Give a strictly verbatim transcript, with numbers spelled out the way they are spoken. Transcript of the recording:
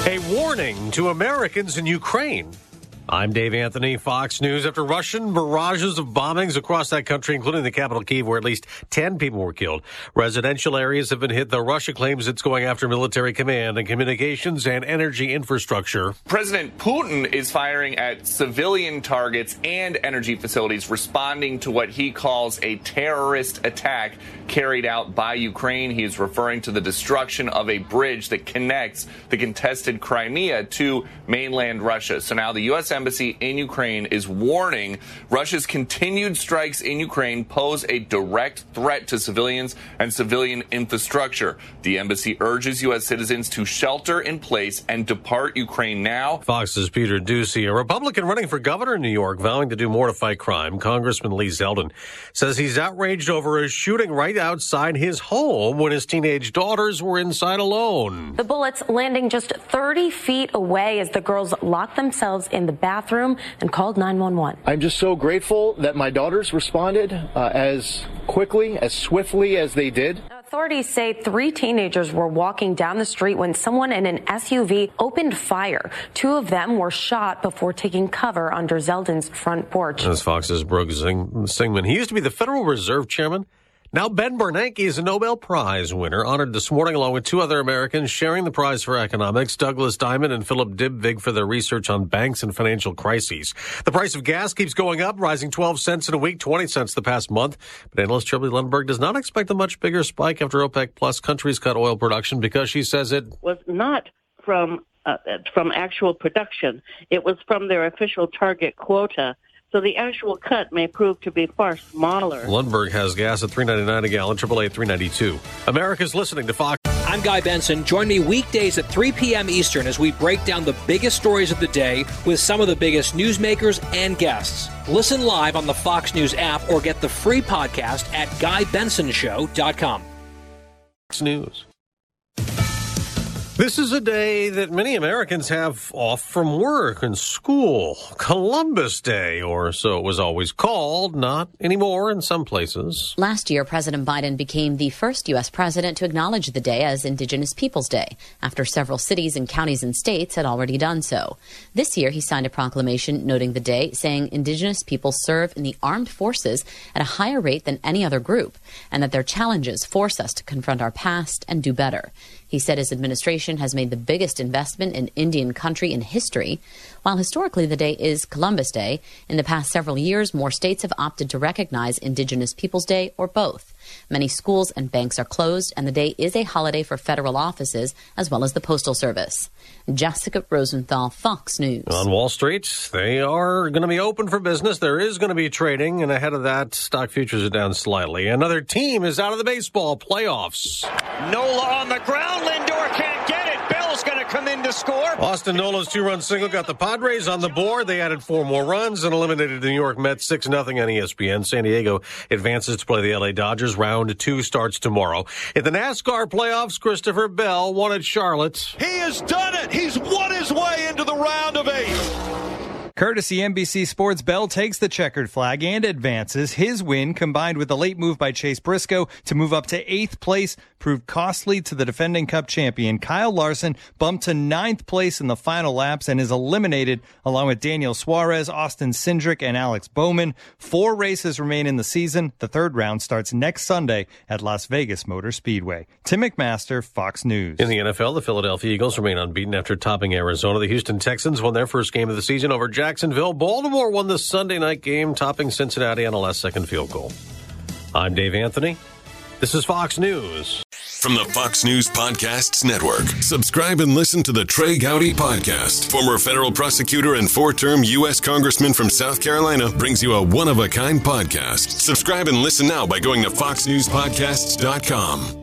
A warning to Americans in Ukraine. I'm Dave Anthony, Fox News. After Russian barrages of bombings across that country, including the capital Kyiv, where at least ten people were killed, residential areas have been hit, though Russia claims it's going after military command and communications and energy infrastructure. President Putin is firing at civilian targets and energy facilities, responding to what he calls a terrorist attack carried out by Ukraine. He is referring to the destruction of a bridge that connects the contested Crimea to mainland Russia. So now the U S Embassy in Ukraine is warning Russia's continued strikes in Ukraine pose a direct threat to civilians and civilian infrastructure. The embassy urges U S citizens to shelter in place and depart Ukraine now. Fox's Peter Doocy, a Republican running for governor in New York, vowing to do more to fight crime. Congressman Lee Zeldin says he's outraged over a shooting right outside his home when his teenage daughters were inside alone. The bullets landing just thirty feet away as the girls locked themselves in the bathroom and called nine one one. I'm just so grateful that my daughters responded uh, as quickly, as swiftly as they did. Authorities say three teenagers were walking down the street when someone in an S U V opened fire. Two of them were shot before taking cover under Zeldin's front porch. As Fox's Brooke Singman. He used to be the Federal Reserve Chairman. Now Ben Bernanke is a Nobel Prize winner, honored this morning along with two other Americans sharing the prize for economics, Douglas Diamond and Philip Dybvig for their research on banks and financial crises. The price of gas keeps going up, rising twelve cents in a week, twenty cents the past month. But analyst Shirley Lundberg does not expect a much bigger spike after OPEC Plus countries cut oil production because she says it was not from uh, from actual production. It was from their official target quota. So the actual cut may prove to be far smaller. Lundberg has gas at three ninety-nine a gallon, triple A at three ninety-two. America's listening to Fox. I'm Guy Benson. Join me weekdays at three p.m. Eastern as we break down the biggest stories of the day with some of the biggest newsmakers and guests. Listen live on the Fox News app or get the free podcast at guy benson show dot com. Fox News. This is a day that many Americans have off from work and school. Columbus Day, or so it was always called, not anymore in some places. Last year, President Biden became the first U S president to acknowledge the day as Indigenous Peoples Day, after several cities and counties and states had already done so. This year, he signed a proclamation noting the day, saying Indigenous peoples serve in the armed forces at a higher rate than any other group, and that their challenges force us to confront our past and do better. He said his administration has made the biggest investment in Indian country in history. While historically the day is Columbus Day, in the past several years, more states have opted to recognize Indigenous Peoples Day or both. Many schools and banks are closed, and the day is a holiday for federal offices as well as the Postal Service. Jessica Rosenthal, Fox News. On Wall Street, they are going to be open for business. There is going to be trading, and ahead of that, stock futures are down slightly. Another team is out of the baseball playoffs. Nola on the ground. Lindor can't get it. Bell's going to come in to score. Austin Nola's two-run single got the Padres on the board. They added four more runs and eliminated the New York Mets six nothing on E S P N. San Diego advances to play the L A Dodgers. Round two starts tomorrow. In the NASCAR playoffs, Christopher Bell won at Charlotte. He has done it. He's won his way into the round of eight. Courtesy N B C Sports, Bell takes the checkered flag and advances. His win, combined with a late move by Chase Briscoe to move up to eighth place, proved costly to the defending Cup champion. Kyle Larson bumped to ninth place in the final laps and is eliminated along with Daniel Suarez, Austin Cindric, and Alex Bowman. Four races remain in the season. The third round starts next Sunday at Las Vegas Motor Speedway. Tim McMaster, Fox News. In the N F L, the Philadelphia Eagles remain unbeaten after topping Arizona. The Houston Texans won their first game of the season over Jacksonville. Baltimore won the Sunday night game, topping Cincinnati on a last-second field goal. I'm Dave Anthony. This is Fox News. From the Fox News Podcasts Network, subscribe and listen to the Trey Gowdy Podcast. Former federal prosecutor and four-term U S Congressman from South Carolina brings you a one-of-a-kind podcast. Subscribe and listen now by going to fox news podcasts dot com.